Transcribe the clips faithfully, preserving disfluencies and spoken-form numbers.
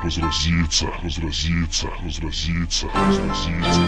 разразится, разразится, разразится, разразится.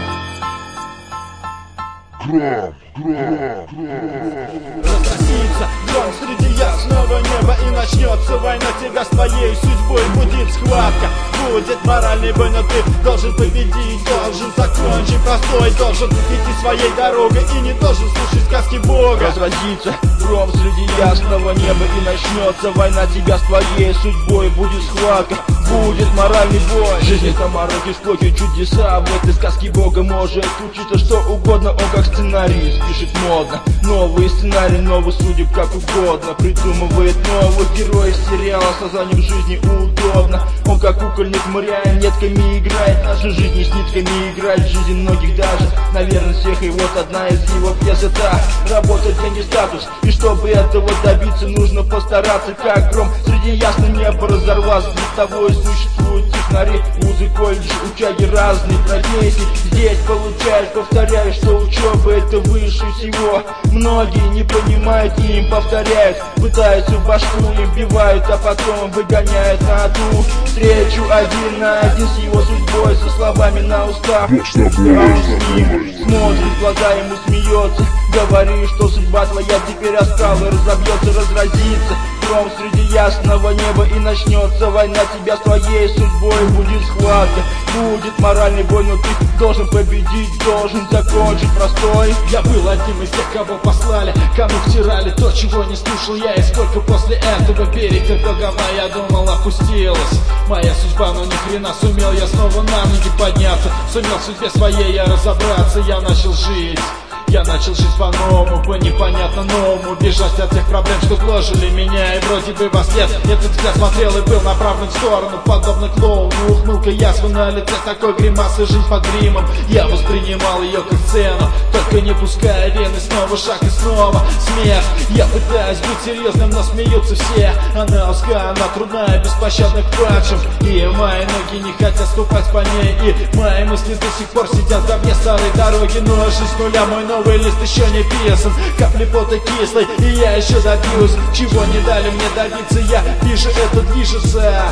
Гром, гром, гром. Разразится гром среди ясного неба, и начнется война тебя с твоей судьбой. Будет схватка, будет моральный бой, но ты должен победить, должен закончить простой, должен идти своей дорогой и не должен слушать сказки Бога. Разразится гром среди ясного неба, и начнется война тебя с твоей судьбой. Будет схватка, будет моральный бой. Жизнь это мороки, склоки, чудеса. В этой сказке Бога может случиться что угодно. Он как сценарист пишет модно новые сценарии, новых судеб как угодно. Придумывает новых героев сериала, созданием жизни удобно. Он как кукольник марионетками играет, наши жизни с нитками играет, жизнь многих даже, наверное, всех. И вот одна из его пьес это работа, деньги, статус. И чтобы этого добиться, нужно постараться. Как гром среди ясного неба разорваться. Для того и существуют технари, вузы, колледжи, учаги, разные профессии. Здесь получаешь, повторяешь, что учеба это выше всего. Многие не понимают и им повторяют, пытаются в башку им вбивают, а потом выгоняют на ту встречу один на один с его судьбой, со словами на устах. Вот с тобой, А он с ним смотрит в глаза, ему смеется. Говорит, что судьба твоя теперь осталась, разобьется, разразится гром среди ясного неба, и начнется война тебя с твоей судьбой. Будет схватка, будет моральный бой, но ты должен победить, должен закончить простой. Я был одним из тех, кого послали, кому втирали то, чего не слушал я. И сколько после этого перекрытого говна, я думал, опустилась моя судьба, но ни хрена сумел я снова на ноги подняться. Сумел в судьбе своей я разобраться, я начал жить. Я начал жить по-новому, по непонятно новому, бежать от тех проблем, что вложили меня. И вроде бы во след этот взгляд смотрел и был направлен в сторону, подобно клоуну. Ухмылка ясва на лице, такой гримасы, жизнь под гримом. Я воспринимал ее как цену, только не пуская вены. Снова шаг и снова смех. Я пытаюсь быть серьезным, но смеются все. Она узкая, она трудная, беспощадна к падшим. И мои ноги не хотят ступать по ней, и мои мысли до сих пор сидят во мне старой дороги. Но жизнь с нуля, мой новый Новый лист еще не писан, капли пота кислой, и я еще добьюсь, чего не дали мне добиться, я вижу, это движется.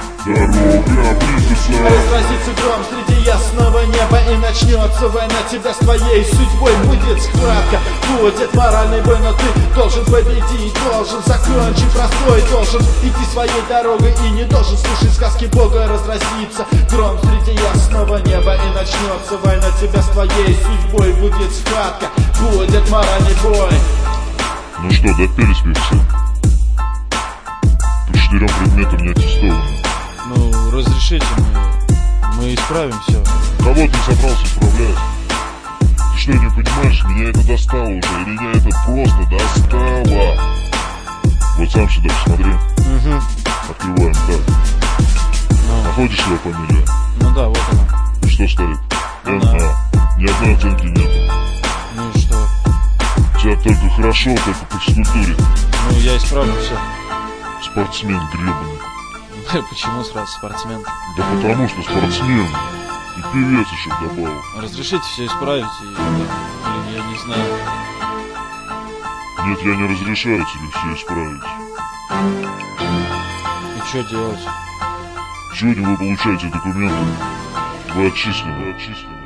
Дорога близится. Разразится гром среди ясного неба, и начнется война тебя с твоей судьбой. Будет схватка, будет моральный бой, но ты должен победить, должен закончить простой, должен идти своей дорогой и не должен слушать сказки Бога. Разразится гром среди ясного неба, и начнется война тебя с твоей судьбой. Будет схватка, будет моральный бой. Ну что, допелись мы все? По четырем предметам не аттестованы. Ну, разрешите, мы, мы исправим все. Кого ты собрался исправлять? Ты что, не понимаешь, меня это достало уже, или меня это просто достало? Вот сам сюда посмотри. Угу. Открываем, да. Ну, Находишь его фамилию? ну да, вот она. И что стоит? Ну эн да. а. Ни одной оценки нет. Ну и что? У тебя только хорошо, только по физкультуре. Ну, я исправлю все. Спортсмен гребаный. Почему сразу спортсмен? Да потому что спортсмен. И певец еще добавил. Разрешите все исправить, и, или я не знаю. Нет, я не разрешаю тебе все исправить. И что делать? Сегодня вы получаете документы. Вы отчислены, вы отчислены.